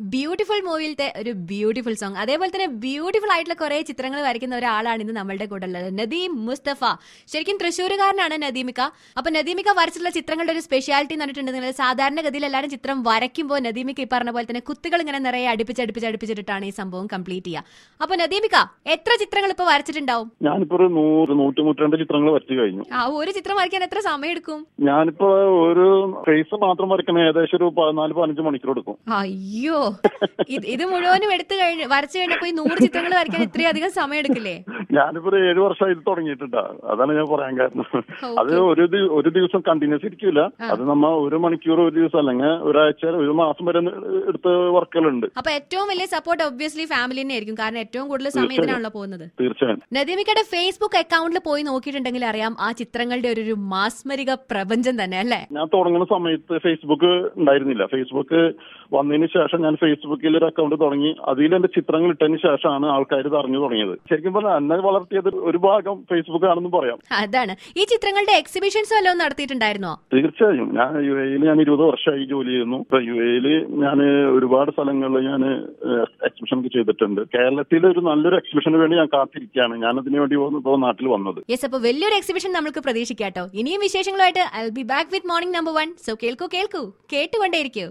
Beautiful മൂവിയിലത്തെ ഒരു beautiful song, അതേപോലെ തന്നെ ബ്യൂട്ടിഫുൾ ആയിട്ടുള്ള കുറെ ചിത്രങ്ങൾ വരയ്ക്കുന്ന ഒരാളാണ് ഇന്ന് നമ്മളുടെ കൂടെ ഉള്ളത്, നദീം മുസ്തഫ. ശരിക്കും തൃശ്ശൂരുകാരനാണ് നദീമിക. അപ്പൊ നദീമിക വരച്ചിട്ടുള്ള ചിത്രങ്ങളുടെ ഒരു സ്പെഷ്യാലിറ്റി എന്ന് പറഞ്ഞിട്ടുണ്ടെങ്കിൽ സാധാരണഗതിയിൽ എല്ലാവരും ചിത്രം വരയ്ക്കുമ്പോൾ നദീമിക ഈ പറഞ്ഞ പോലെ തന്നെ കുത്തുകൾ ഇങ്ങനെ നിറയെ അടുപ്പിച്ചിട്ടാണ് ഈ സംഭവം കംപ്ലീറ്റ് ചെയ്യുക. അപ്പൊ നദീമിക എത്ര ചിത്രങ്ങൾ ഇപ്പൊ വരച്ചിട്ടുണ്ടാവും? ഞാനിപ്പോ ഒരു 100-102 ചിത്രങ്ങൾ വരച്ചു കഴിഞ്ഞു. ഒരു ചിത്രം വരയ്ക്കാൻ എത്ര സമയം എടുക്കും? ഞാനിപ്പോ ഒരു ഫേസ് മാത്രം വരയ്ക്കണ ഏകദേശം ഒരു 14-15 മണിക്കൂർ എടുക്കും. അയ്യോ, ഇത് മുഴുവനും വരച്ചു കഴിഞ്ഞപ്പോ ഈ 100 ചിത്രങ്ങൾ വരയ്ക്കാൻ ഇത്രയധികം സമയം എടുക്കില്ലേ? ഞാനിപ്പോ 7 വർഷമായി ഇത് തുടങ്ങിയിട്ടുണ്ട്. അതാണ് ഞാൻ പറയാൻ കാരണം. അത് ഒരു ദിവസം കണ്ടിന്യൂസ് ഇരിക്കൂല. അത് നമ്മ 1 മണിക്കൂർ ഒരു ദിവസം അല്ലെങ്കിൽ ഒരാഴ്ച 1 മാസം വരെ എടുത്ത വർക്കുകളുണ്ട്. അപ്പൊ ഏറ്റവും വലിയ സപ്പോർട്ട് ഒബ്വിയസ്ലി ഫാമിലി തന്നെ ആയിരിക്കും, കാരണം ഏറ്റവും കൂടുതൽ സമയത്തിനാണല്ലോ പോകുന്നത്. തീർച്ചയായും. നദീമിക്കയുടെ ഫേസ്ബുക്ക് അക്കൗണ്ടിൽ പോയി നോക്കിയിട്ടുണ്ടെങ്കിൽ അറിയാം ആ ചിത്രങ്ങളുടെ ഒരു മാസ്മരിക പ്രപഞ്ചം തന്നെ അല്ലേ? ഞാൻ തുടങ്ങുന്ന സമയത്ത് ഫേസ്ബുക്ക് ഉണ്ടായിരുന്നില്ല. ഫേസ്ബുക്ക് വന്നതിന് ശേഷം ഞാൻ ഫേസ്ബുക്കിൽ ഒരു അക്കൗണ്ട് തുടങ്ങി. അതിൽ എന്റെ ചിത്രങ്ങൾ ഇട്ടതിന് ശേഷമാണ് ആൾക്കാർ ഇത് അറിഞ്ഞു തുടങ്ങിയത്. ശരിക്കും പറഞ്ഞാൽ എന്നെ വളർത്തിയത് ഒരു ഭാഗം ഫേസ്ബുക്ക് ആണെന്നും പറയാം. അതാണ്. ഈ ചിത്രങ്ങളുടെ എക്സിബിഷൻസ് വല്ലതും നടത്തിയിട്ടുണ്ടായിരുന്നോ? തീർച്ചയായും. ഞാൻ UAE-ൽ 20 വർഷമായി ജോലി ചെയ്യുന്നു. ഇപ്പൊ UAE-ൽ ഞാൻ ഒരുപാട് സ്ഥലങ്ങളിൽ ഞാൻ എക്സിബിഷൻ ചെയ്തിട്ടുണ്ട്. കേരളത്തിൽ ഒരു നല്ലൊരു എക്സിബിഷന് വേണ്ടി ഞാൻ കാത്തിരിക്കുകയാണ്. ഞാൻ അതിനു വേണ്ടി നാട്ടിൽ വന്നത്. യെസ്, അപ്പൊ വലിയൊരു എക്സിബിഷൻ നമുക്ക് പ്രതീക്ഷിക്കാട്ടോ. ഇനിയും വിശേഷങ്ങളുമായിട്ട് I'll be back with morning number 1. So കേൾക്കൂ കേട്ടുകൊണ്ടേയിരിക്കൂ.